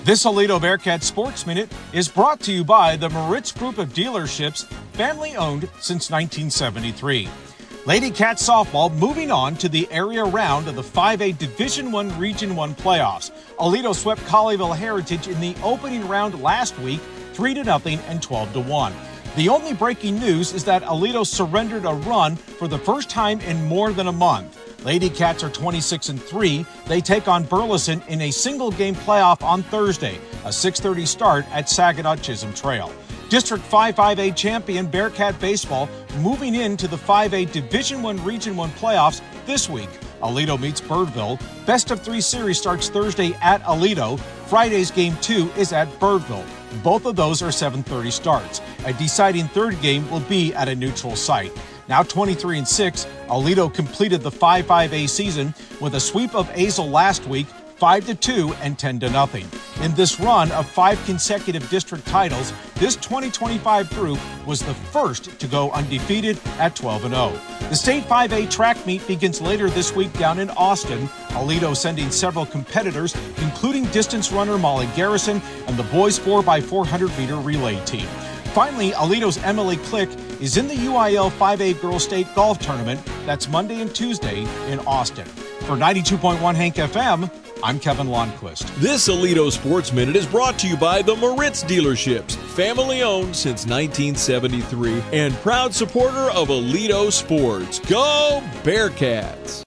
This Aledo Bearcat Sports Minute is brought to you by the Moritz Group of Dealerships, family-owned since 1973. Lady Cat softball moving on to the area round of the 5A Division I Region I playoffs. Aledo swept Colleyville Heritage in the opening round last week, 3-0 and 12-1. The only breaking news is that Aledo surrendered a run for the first time in more than a month. Lady Cats are 26-3. They take on Burleson in a single-game playoff on Thursday, a 6:30 start at Saginaw Chisholm Trail. District 5A champion Bearcat Baseball moving into the 5A Division I Region I playoffs this week. Aledo meets Birdville. Best of 3 series starts Thursday at Aledo. Friday's Game 2 is at Birdville. Both of those are 7:30 starts. A deciding third game will be at a neutral site. Now 23-6, Aledo completed the 5A season with a sweep of Azle last week, 5-2 and 10-0. In this run of 5 consecutive district titles, this 2025 group was the first to go undefeated at 12-0. The state 5A track meet begins later this week down in Austin. Aledo sending several competitors, including distance runner Molly Garrison and the boys 4x400-meter relay team. Finally, Aledo's Emily Click is in the UIL 5A Girls State Golf Tournament. That's Monday and Tuesday in Austin. For 92.1 Hank FM, I'm Kevin Lundquist. This Aledo Sports Minute is brought to you by the Moritz Dealerships, family-owned since 1973 and proud supporter of Aledo Sports. Go Bearcats!